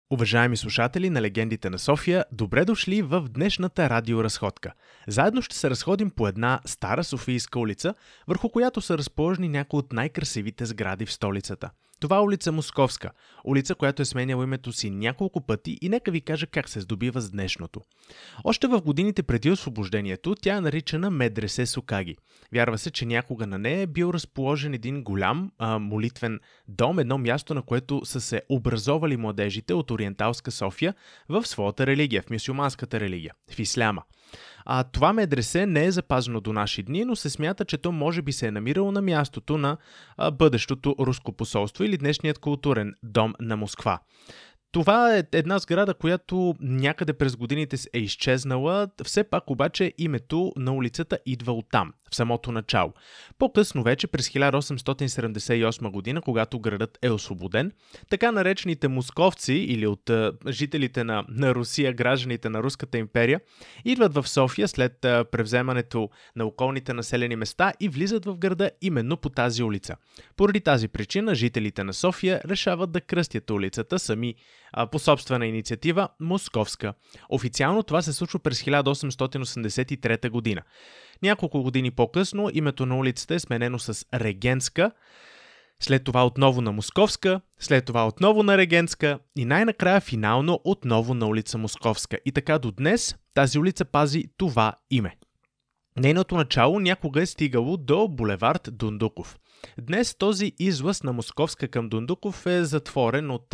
Уважаеми слушатели на Легендите на София, добре дошли в днешната радиоразходка. Заедно ще се разходим по една стара софийска улица, върху която са разположени някои от най-красивите сгради в столицата. Това е улица Московска, улица, която е сменяла името си няколко пъти и нека ви кажа как се здобива с днешното. Още в годините преди освобождението тя е наричана Медресе Сокаги. Вярва се, че някога на нея е бил разположен един голям молитвен дом, едно място, на което са се образовали младежите от ориенталска София в своята религия, в мюсюлманската религия, в исляма. Това медресе не е запазено до наши дни, но се смята, че то може би се е намирало на мястото на бъдещото руско посолство или днешният културен дом на Москва. Това е една сграда, която някъде през годините е изчезнала, все пак обаче името на улицата идва оттам, в самото начало. По-късно вече, през 1878 година, когато градът е освободен, така наречените московци или от жителите на Русия, гражданите на Руската империя, идват в София след превземането на околните населени места и влизат в града именно по тази улица. Поради тази причина жителите на София решават да кръстят улицата сами по собствена инициатива Московска. Официално това се случва през 1883 година. Няколко години по-късно името на улицата е сменено с Регентска, след това отново на Московска, след това отново на Регентска и най-накрая финално отново на улица Московска. И така до днес тази улица пази това име. Нейното начало някога е стигало до булевард Дондуков. Днес този излъз на Московска към Дондуков е затворен от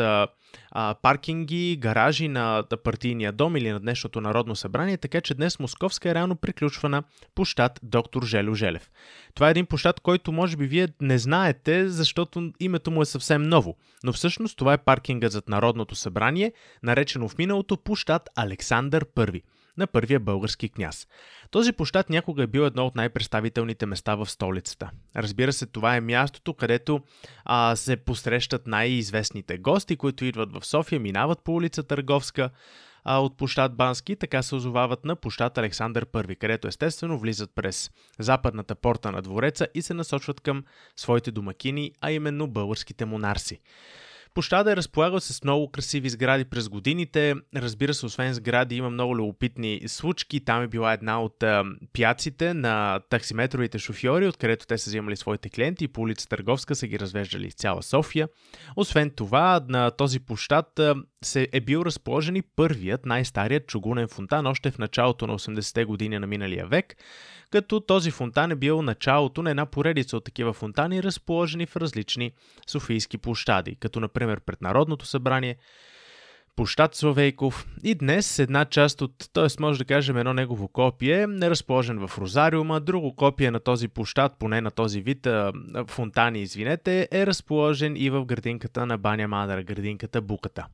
паркинги, гаражи на партийния дом или на днешното Народно събрание, така че днес Московска е реално приключвана площад Доктор Жельо Желев. Това е един площад, който може би вие не знаете, защото името му е съвсем ново, но всъщност това е паркингът зад Народното събрание, наречено в миналото площад Александър I, на първия български княз. Този площад някога е бил едно от най-представителните места в столицата. Разбира се, това е мястото, където се посрещат най-известните гости, които идват в София, минават по улица Търговска от площад Бански и така се озовават на площад Александър I, където естествено влизат през западната порта на двореца и се насочват към своите домакини, а именно българските монарси. Площадът е разполагал с много красиви сгради през годините. Разбира се, освен сгради има много любопитни случки. Там е била една от пияците на таксиметровите шофьори, откъдето те са взимали своите клиенти и по улица Търговска са ги развеждали из цяла София. Освен това, на този площад се е бил разположен и първият най-старият чугунен фонтан още в началото на 80-те години на миналия век, като този фонтан е бил началото на една поредица от такива фонтани, разположени в различни софийски площади, като например пред Народното събрание, площад Славейков и днес една част от, т.е. може да кажем едно негово копие, е разположен в Розариума, друго копие на този площад, поне на този вид фонтани, е разположен и в градинката на Баня Мадара, градинката Буката.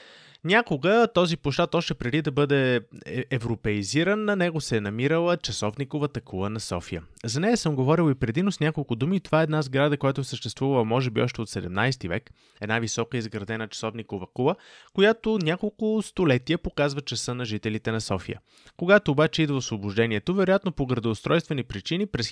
Някога този площад, още преди да бъде европеизиран, на него се е намирала часовниковата кула на София. За нея съм говорил и преди, но с няколко думи. Това е една сграда, която съществува може би още от 17 век. Една висока изградена часовникова кула, която няколко столетия показва часа на жителите на София. Когато обаче идва освобождението, вероятно по градоустройствени причини, през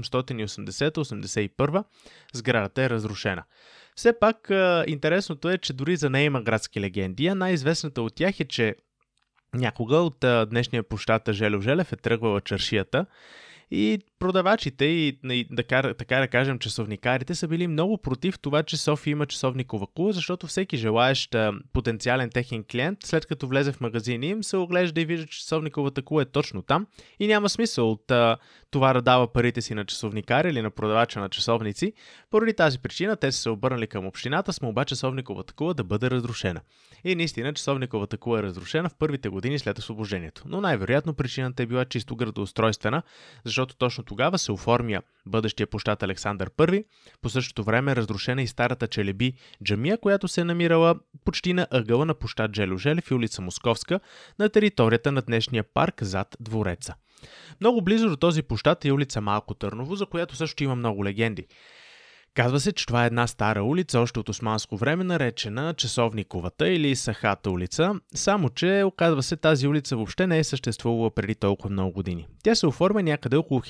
1880-81 сградата е разрушена. Все пак интересното е, че дори за нея има градски легенди, а най-известната от тях е, че някога от днешния площад Жельо Желев е тръгвала чаршията и продавачите и така да кажем часовникарите са били много против това, че София има часовникова кула, защото всеки желаещ потенциален техен клиент, след като влезе в магазини им, се оглежда и вижда, че часовниковата кула е точно там и няма смисъл от това да дава парите си на часовникар или на продавача на часовници. Поради тази причина те са се обърнали към общината с молба часовниковата кула да бъде разрушена. И наистина часовниковата кула е разрушена в първите години след освобождението. Но най-вероятно причината е била чисто градоустройствена, защото точно тогава се оформя бъдещия площад Александър I. По същото време е разрушена и старата Челеби джамия, която се е намирала почти на ъгъла на площад Жельо Желев и улица Московска на територията на днешния парк зад двореца. Много близо до този площад е улица Малко Търново, за която също има много легенди. Казва се, че това е една стара улица, още от османско време, наречена Часовниковата или Сахата улица, само че, оказва се, тази улица въобще не е съществувала преди толкова много години. Тя се оформя някъде около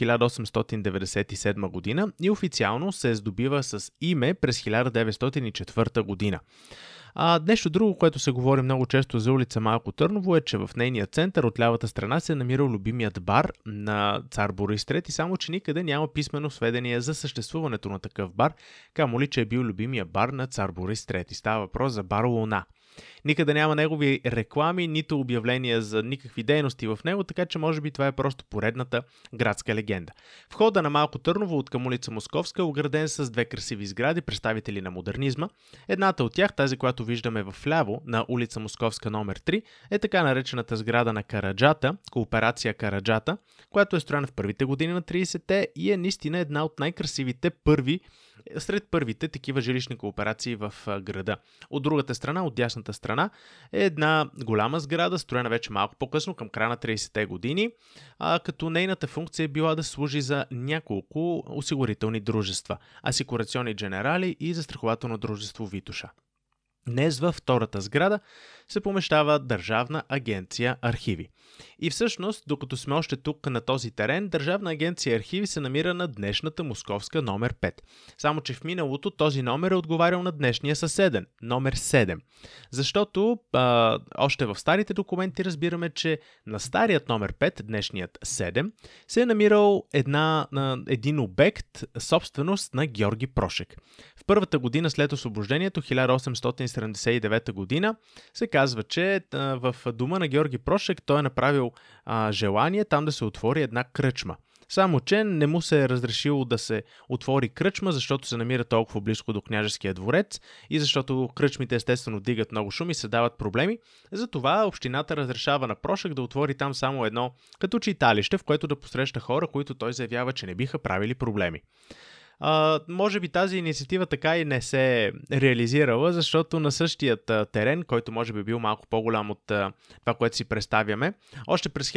1897 година и официално се здобива с име през 1904 година. Нещо друго, което се говори много често за улица Малко Търново е, че в нейния център от лявата страна се е намирал любимият бар на цар Борис III, само че никъде няма писмено сведение за съществуването на такъв бар, камо ли, че е бил любимия бар на цар Борис III. Става въпрос за бар Луна. Никъде няма негови реклами, нито обявления за никакви дейности в него, така че може би това е просто поредната градска легенда. Входа на Малко Търново от към улица Московска е ограден с две красиви сгради, представители на модернизма. Едната от тях, тази, която виждаме вляво на улица Московска номер 3, е така наречената сграда на Караджата, кооперация Караджата, която е строена в първите години на 30-те и е наистина една от най-красивите сред първите такива жилищни кооперации в града. От другата страна, от дясната страна, е една голяма сграда, строена вече малко по-късно, към края на 30-те години, като нейната функция е била да служи за няколко осигурителни дружества, Асикурационни Дженерали и застрахователно дружество Витоша. Днес във втората сграда се помещава Държавна агенция Архиви. И всъщност, докато сме още тук на този терен, Държавна агенция Архиви се намира на днешната Московска номер 5. Само че в миналото този номер е отговарял на днешния съседен, номер 7. Защото още в старите документи разбираме, че на старият номер 5, днешният 7, се е намирал един обект, собственост на Георги Прошек. В първата година след освобождението, 1879 година, се казва, че в дома на Георги Прошек той е направил желание там да се отвори една кръчма. Само че не му се е разрешило да се отвори кръчма, защото се намира толкова близко до княжеския дворец и защото кръчмите естествено дигат много шум и се дават проблеми. Затова общината разрешава на Прошек да отвори там само едно като читалище, в което да посреща хора, които той заявява, че не биха правили проблеми. Може би тази инициатива така и не се е реализирала, защото на същият терен, който може би бил малко по-голям от това, което си представяме, още през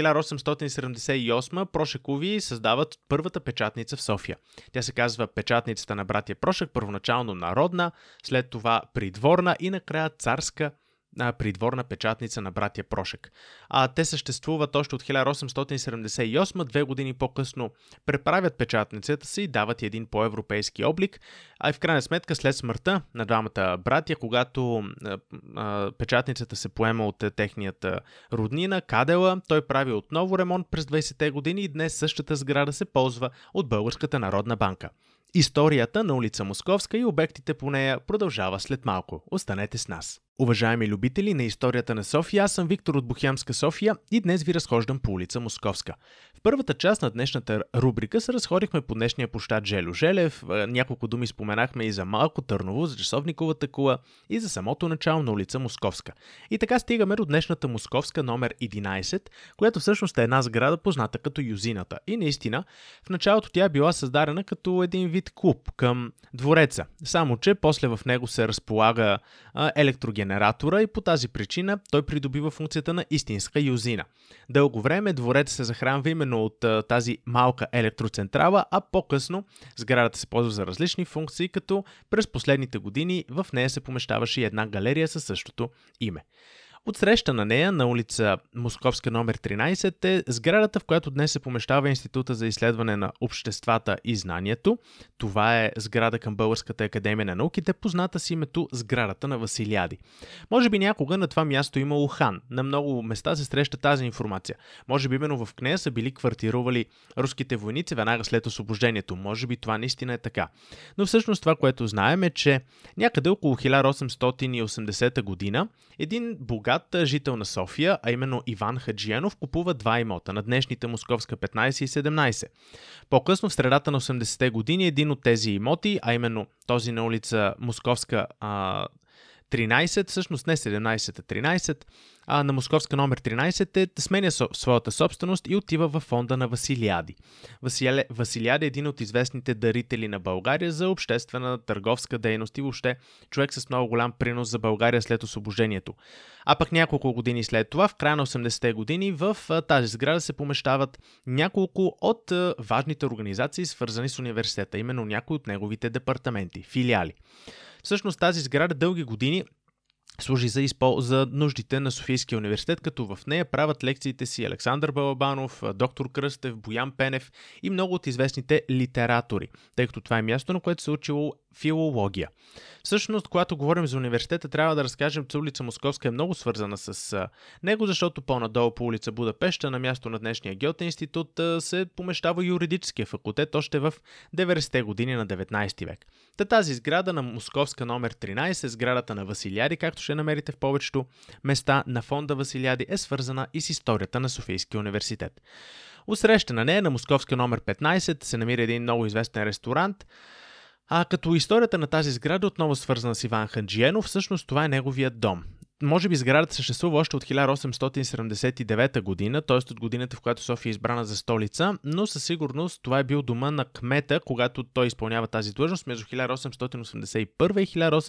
1878 Прошекови създават първата печатница в София. Тя се казва Печатницата на братя Прошек, първоначално народна, след това придворна и накрая царска придворна печатница на братя Прошек. Те съществуват още от 1878, 2 години по-късно преправят печатницата си и дават един по-европейски облик, и в крайна сметка след смъртта на двамата братя, когато печатницата се поема от техният роднина, Кадела, той прави отново ремонт през 20-те години и днес същата сграда се ползва от Българската народна банка. Историята на улица Московска и обектите по нея продължава след малко. Останете с нас. Уважаеми любители на историята на София, аз съм Виктор от Бухямска София и днес ви разхождам по улица Московска. В първата част на днешната рубрика се разходихме по днешния площад Жельо Желев, няколко думи споменахме и за Малко Търново, за часовниковата кула и за самото начало на улица Московска. И така стигаме до днешната Московска номер 11, която всъщност е една сграда позната като Юзината. И наистина, в началото тя е била създадена като един вид клуб към двореца, само че после в него се разполага електрогенератора и по тази причина той придобива функцията на истинска юзина. Дълго време дворец се захранва именно от тази малка електроцентрала, а по-късно сградата се ползва за различни функции, като през последните години в нея се помещаваше и една галерия със същото име. Отсреща на нея, на улица Московска номер 13, е сградата, в която днес се помещава Института за изследване на обществата и знанието. Това е сграда към Българската академия на науките, позната с името сградата на Василиади. Може би някога на това място имало хан. На много места се среща тази информация. Може би именно в нея са били квартирували руските войници веднага след освобождението. Може би това наистина е така. Но всъщност това, което знаем е, че някъде около 1880 година един богат жител на София, а именно Иван Хаджиянов, купува два имота на днешните Московска 15 и 17. По-късно, в средата на 80-те години, един от тези имоти, а именно този на улица Московска 13, всъщност не 17, а 13, на Московска номер 13 сменя своята собственост и отива във фонда на Василиади. Василиади е един от известните дарители на България за обществена търговска дейност и въобще човек с много голям принос за България след освобождението. А пък няколко години след това, в края на 80-те години, в тази сграда се помещават няколко от важните организации, свързани с университета, именно някои от неговите департаменти, филиали. Всъщност тази сграда дълги години служи за нуждите на Софийския университет, като в нея правят лекциите си Александър Балабанов, доктор Кръстев, Боян Пенев и много от известните литератори, тъй като това е място, на което се учило филология. Всъщност, когато говорим за университета, трябва да разкажем, че улица Московска е много свързана с него, защото по-надолу по улица Будапеща, на място на днешния Гьоте институт, се помещава юридическия факултет още в 90-те години на 19 век. Тази сграда на Московска номер 13, сградата на Василиади, както ще намерите в повечето места на фонда Василиади, е свързана и с историята на Софийския университет. Отсреща на нея, на Московска номер 15, се намира един много известен ресторант, като историята на тази сграда отново свързана с Иван Ханджиенов, всъщност това е неговият дом. Може би сградата съществува още от 1879 година, т.е. от годината, в която София е избрана за столица, но със сигурност това е бил дома на кмета, когато той изпълнява тази длъжност между 1881 и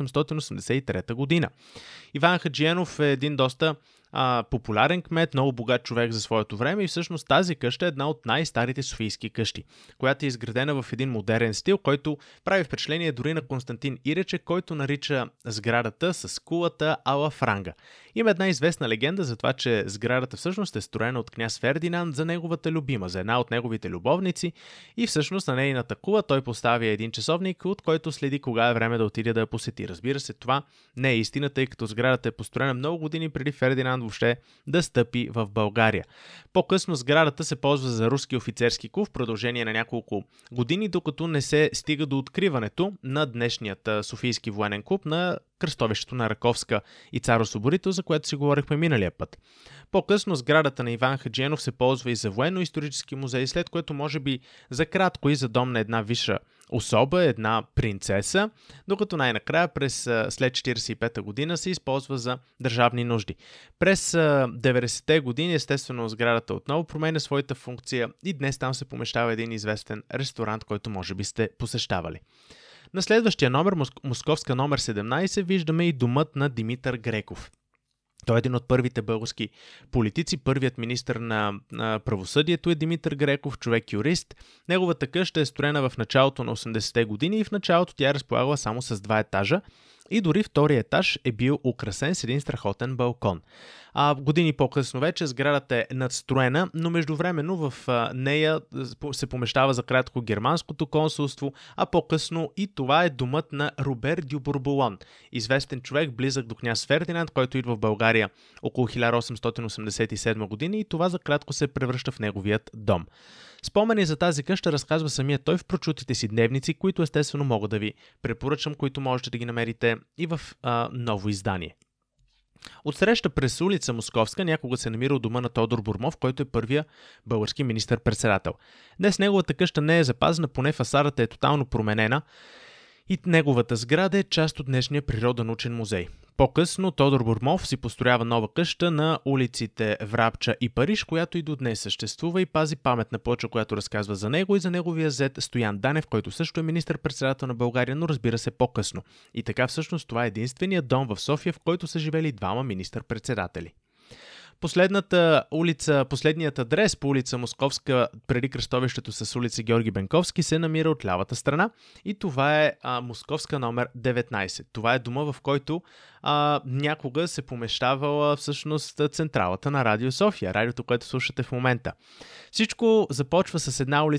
1883 година. Иван Хаджиенов е един доста популярен кмет, много богат човек за своето време и всъщност тази къща е една от най-старите софийски къщи, която е изградена в един модерен стил, който прави впечатление дори на Константин Ирече, който нарича сградата с кулата ала Франга. Има една известна легенда за това, че сградата всъщност е строена от княз Фердинанд за неговата любима, за една от неговите любовници и всъщност на нейната кула той поставя един часовник, от който следи кога е време да отиде да я посети. Разбира се, това не е истина, тъй като сградата е построена много години преди Фердинанд въобще да стъпи в България. По-късно сградата се ползва за руски офицерски клуб в продължение на няколко години, докато не се стига до откриването на днешният Софийски военен клуб на кръстовището на Раковска и Цар-Освободител, за което си говорихме миналия път. По-късно сградата на Иван Хаджиенов се ползва и за военно-исторически музей, след което може би за кратко и за дом на една висша особа, една принцеса, докато най-накрая след 1945 година се използва за държавни нужди. През 90-те години естествено сградата отново променя своята функция и днес там се помещава един известен ресторант, който може би сте посещавали. На следващия номер, Московска номер 17, виждаме и домът на Димитър Греков. Той е един от първите български политици, първият министър на правосъдието е Димитър Греков, човек-юрист. Неговата къща е строена в началото на 80-те години и в началото тя е разполагала само с 2 етажа и дори втория етаж е бил украсен с един страхотен балкон. Години по-късно вече сградата е надстроена, но междувременно в нея се помещава за кратко германското консулство, а по-късно и това е домът на Робер дю Бурбулон, известен човек, близък до княз Фердинанд, който идва в България около 1887 година и това за кратко се превръща в неговият дом. Спомени за тази къща разказва самия той в прочутите си дневници, които естествено мога да ви препоръчам, които можете да ги намерите и в ново издание. Отсреща през улица Московска някога се намира дома на Тодор Бурмов, който е първия български министър-председател. Днес неговата къща не е запазена, поне фасадата е тотално променена и неговата сграда е част от днешния природонаучен музей. По-късно Тодор Бурмов си построява нова къща на улиците Врабча и Париж, която и до днес съществува и пази паметна плоча, която разказва за него и за неговия зет Стоян Данев, който също е министър-председател на България, но разбира се по-късно. И така всъщност това е единственият дом в София, в който са живели 2 министър-председатели. Последният адрес по улица Московска преди кръстовището с улица Георги Бенковски се намира от лявата страна и това е Московска номер 19. Това е дома, в който някога се помещавала всъщност централата на Радио София, радиото, което слушате в момента. Всичко започва с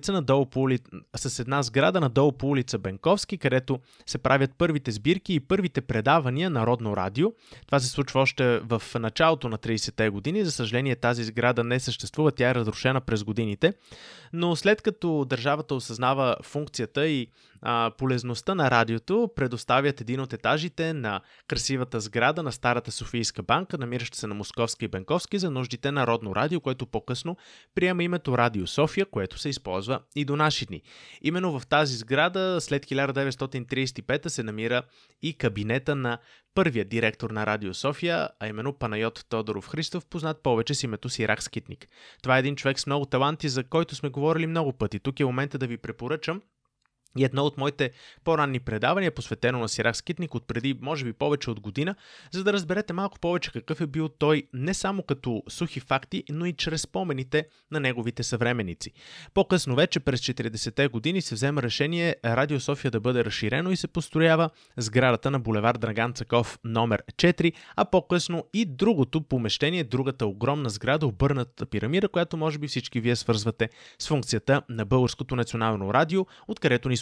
една сграда надолу по улица Бенковски, където се правят първите сбирки и първите предавания на Народно радио. Това се случва още в началото на 30-те години. За съжаление, тази сграда не съществува, тя е разрушена през годините, но след като държавата осъзнава функцията и полезността на радиото, предоставят един от етажите на красивата сграда на старата Софийска банка, намираща се на Московски и Бенковски, за нуждите на Народно радио, което по-късно приема името Радио София, което се използва и до наши дни. Именно в тази сграда след 1935 се намира и кабинета на първият директор на Радио София, а именно Панайот Тодоров Христов, познат повече с името си Рак Скитник. Това е един човек с много таланти, за който сме говорили много пъти. Тук е момента да ви препоръчам и едно от моите по-ранни предавания, посветено на Сирак Скитник от преди, може би, повече от година, за да разберете малко повече какъв е бил той не само като сухи факти, но и чрез спомените на неговите съвременници. По-късно вече, през 40-те години, се взема решение Радио София да бъде разширено и се построява сградата на булевард Драган Цаков номер 4, а по-късно и другото помещение, другата огромна сграда, обърната пирамида, която може би всички вие свързвате с функцията на Българското национално радио, откъдето ни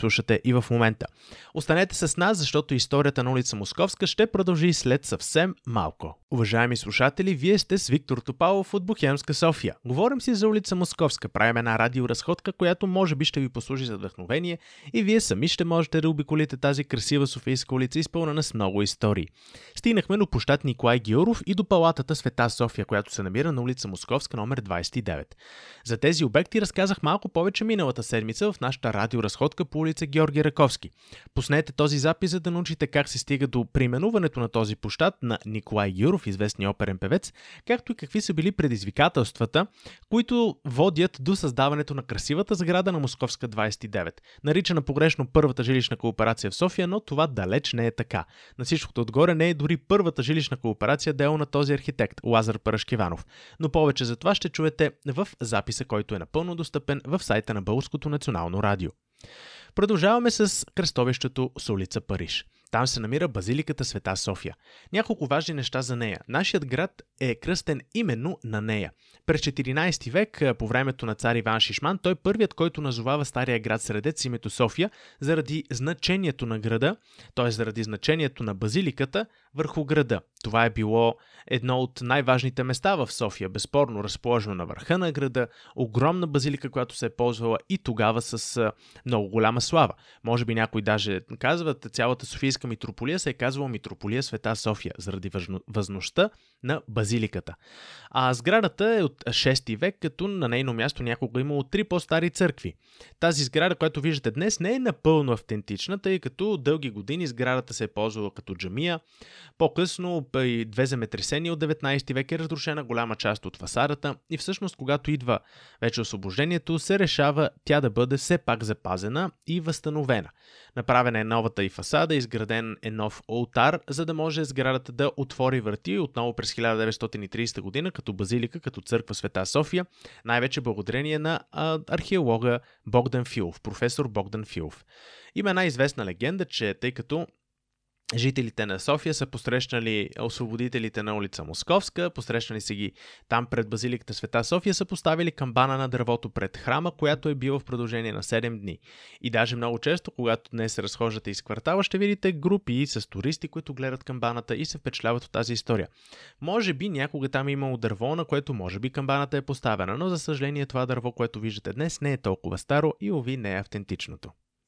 слушате и в момента. Останете с нас, защото историята на улица Московска ще продължи след съвсем малко. Уважаеми слушатели, вие сте с Виктор Топалов от Бухемска София. Говорим си за улица Московска, правим една радиоразходка, която може би ще ви послужи за вдъхновение и вие сами ще можете да обиколите тази красива софийска улица, изпълнена с много истории. Стигнахме до площад Николай Гюров и до палатата Света София, която се намира на улица Московска номер 29. За тези обекти разказах малко повече миналата седмица в нашата радиоразходка по улица Георги Раковски. Пуснете този запис, за да научите как се стига до преименуването на този площад на Николай Гюров, известния оперен певец, както и какви са били предизвикателствата, които водят до създаването на красивата сграда на Московска 29. Наричана погрешно първата жилищна кооперация в София, но това далеч не е така. На всичкото отгоре не е дори първата жилищна кооперация дело на този архитект, Лазар Парашкеванов. Но повече за това ще чуете в записа, който е напълно достъпен в сайта на Българското национално радио. Продължаваме с кръстовището с улица Париж. Там се намира базиликата Света София. Няколко важни неща за нея. Нашият град е кръстен именно на нея. През 14 век, по времето на цар Иван Шишман, той е първият, който назовава стария град Средец името София заради значението на града, т.е. заради значението на базиликата върху града. Това е било едно от най-важните места в София, безспорно разположено на върха на града, огромна базилика, която се е ползвала и тогава с много голяма слава. Може би някои даже казват, цялата софийска митрополия се е казвала Митрополия Света София, заради важността на базиликата. А сградата е от 6 век, като на нейно място някога имало 3 по-стари църкви. Тази сграда, която виждате днес, не е напълно автентична, тъй като дълги години сградата се е ползвала като джамия. По-късно, при 2 земетресения от 19 век е разрушена голяма част от фасадата и всъщност, когато идва вече освобождението, се решава тя да бъде все пак запазена и възстановена. Направена е новата и фасада, изграден е нов олтар, за да може сградата да отвори врати отново през 1930 година като базилика, като църква Света София, най-вече благодарение на археолога Богдан Филов, професор Богдан Филов. Има една известна легенда, че тъй като жителите на София са посрещнали освободителите на улица Московска, посрещнали са ги там пред базиликата Света София, са поставили камбана на дървото пред храма, която е била в продължение на 7 дни. И даже много често, когато днес се разхождате из квартала, ще видите групи с туристи, които гледат камбаната и се впечатляват от тази история. Може би някога там е имало дърво, на което може би камбаната е поставена, но за съжаление това дърво, което виждате днес, не е толкова старо и уви не е автентичното.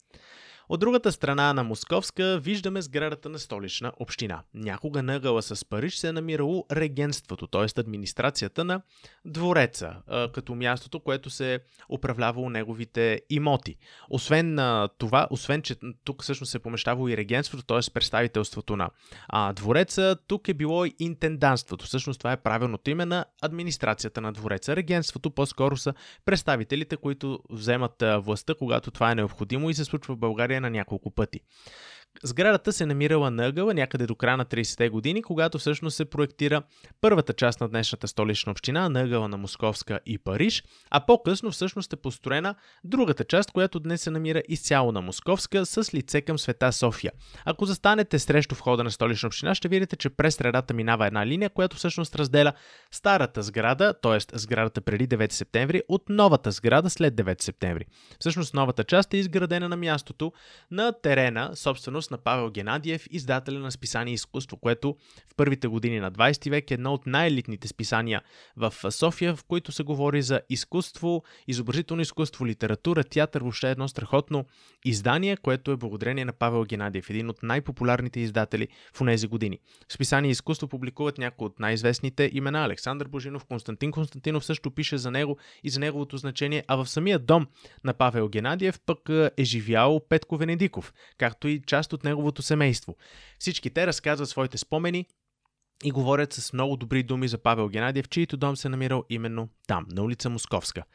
От другата страна на Московска виждаме сградата на Столична община. Някога на ъгъла с Париж се е намирало регентството, т.е. администрацията на двореца, като мястото, което се управлявало неговите имоти. Освен това, че тук всъщност се помещавало и регентството, т.е. представителството на двореца, тук е било и интендантството. Всъщност това е правилното име на администрацията на двореца. Регентството по-скоро са представителите, които вземат властта, когато това е необходимо и се случва в България на няколко пъти. Сградата се намирала на ъгъла някъде до края на 30-те години, когато всъщност се проектира първата част на днешната Столична община на ъгъла на Московска и Париж, а по-късно всъщност е построена другата част, която днес се намира изцяло на Московска с лице към Света София. Ако застанете срещу входа на Столична община, ще видите, че през средата минава една линия, която всъщност разделя старата сграда, т.е. сградата преди 9 септември, от новата сграда след 9 септември. Всъщност новата част е изградена на мястото на терена, собственост на Павел Генадиев, издателя на списание Изкуство, което в първите години на 20 век е едно от най-елитните списания в София, в които се говори за изкуство, изобразително изкуство, литература, театър, въобще едно страхотно издание, което е благодарение на Павел Генадиев, един от най-популярните издатели в тези години. В списание Изкуство публикуват някои от най-известните имена. Александър Божинов, Константин Константинов също пише за него и за неговото значение, а в самия дом на Павел Генадиев пък е живял Петко Венедиков, както и част от неговото семейство. Всички те разказват своите спомени и говорят с много добри думи за Павел Генадиев, чието дом се намирал именно там, на улица Московска.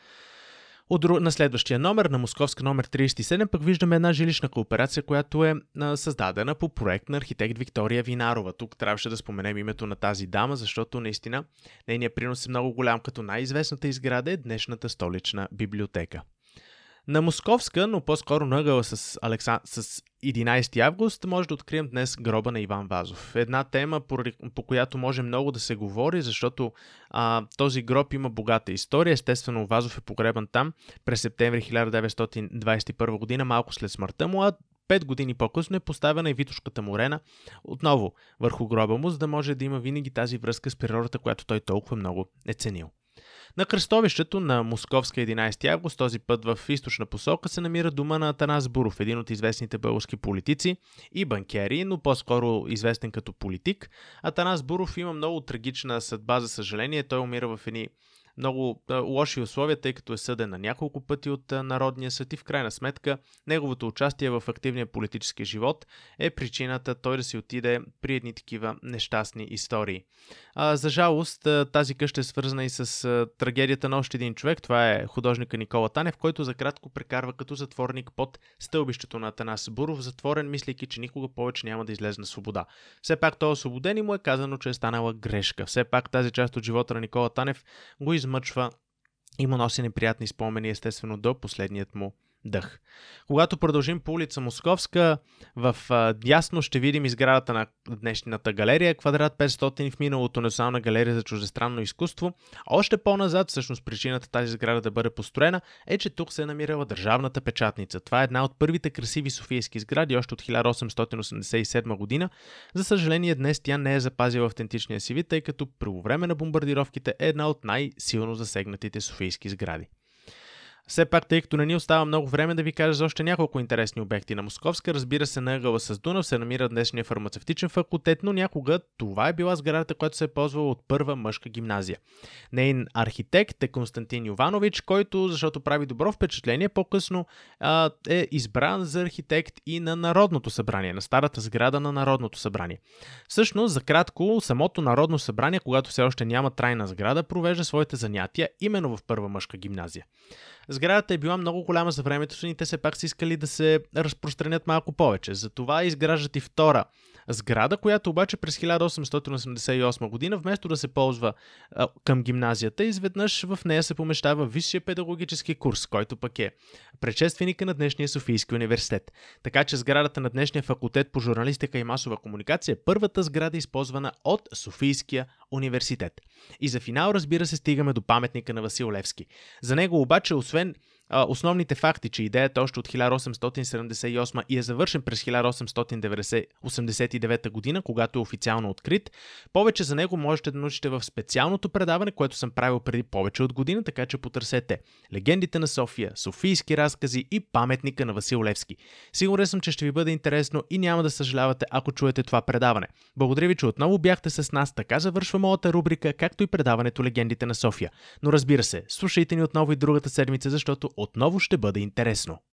На следващия номер, на Московска номер 37, пък виждаме една жилищна кооперация, която е създадена по проект на архитект Виктория Винарова. Тук трябваше да споменем името на тази дама, защото наистина нейният принос е много голям, като най-известната изграда е днешната Столична библиотека. На Московска, но по-скоро на ъгъла с 11 август, може да открием днес гроба на Иван Вазов. Една тема, по която може много да се говори, защото този гроб има богата история. Естествено, Вазов е погребан там през септември 1921 година, малко след смъртта му, а 5 години по-късно е поставена и Витошката морена отново върху гроба му, за да може да има винаги тази връзка с природата, която той толкова много е ценил. На кръстовището на Московска 11 август, този път в източна посока, се намира дома на Атанас Буров, един от известните български политици и банкери, но по-скоро известен като политик. Атанас Буров има много трагична съдба, за съжаление. Той умира в едни много лоши условия, тъй като е съден на няколко пъти от Народния съд и в крайна сметка неговото участие в активния политически живот е причината той да си отиде при едни такива нещастни истории. За жалост, тази къща е свързана и с трагедията на още един човек. Това е художника Никола Танев, който за кратко прекарва като затворник под стълбището на Атанас Буров, затворен, мислейки, че никога повече няма да излезе на свобода. Все пак той е освободен и му е казано, че е станала грешка. Все пак тази част от живота на Никола Танев го измъчва и му носи неприятни спомени, естествено, до последният му дъх. Когато продължим по улица Московска, в дясно ще видим изградата на днешната галерия, квадрат 500 в миналото, Национална галерия за чуждестранно изкуство. Още по-назад, всъщност причината тази сграда да бъде построена е, че тук се е намирала държавната печатница. Това е една от първите красиви софийски сгради, още от 1887 година. За съжаление, днес тя не е запазила автентичния си вид, тъй като по време на бомбардировките е една от най-силно засегнатите софийски сгради. Все пак, тъй като не ни остава много време да ви кажа за още няколко интересни обекти на Московска, разбира се, на ъгъла с Дунав се намира днешния фармацевтичен факултет, но някога това е била сградата, която се е ползвала от първа мъжка гимназия. Нейн архитект е Константин Йованович, който, защото прави добро впечатление, по-късно е избран за архитект и на Народното събрание, на старата сграда на Народното събрание. Всъщност, за кратко, самото Народно събрание, когато все още няма трайна сграда, провежда своите занятия именно в първа мъжка гимназия. Сградата е била много голяма за времето си и те все пак са искали да се разпространят малко повече. Затова изграждат и втора сграда, която обаче през 1888 година, вместо да се ползва към гимназията, изведнъж в нея се помещава Висшия педагогически курс, който пък е предшественика на днешния Софийски университет. Така че сградата на днешния факултет по журналистика и масова комуникация е първата сграда, използвана от Софийския университет. И за финал, разбира се, стигаме до паметника на Васил Левски. За него обаче, освен основните факти, че идеята още от 1878 и е завършен през 1889 година, когато е официално открит, повече за него можете да научите в специалното предаване, което съм правил преди повече от година, така че потърсете Легендите на София, Софийски разкази и паметника на Васил Левски. Сигурен съм, че ще ви бъде интересно и няма да съжалявате, ако чуете това предаване. Благодаря ви, че отново бяхте с нас. Така завършва моята рубрика, както и предаването Легендите на София. Но разбира се, слушайте ни отново и другата седмица, защото отново ще бъде интересно.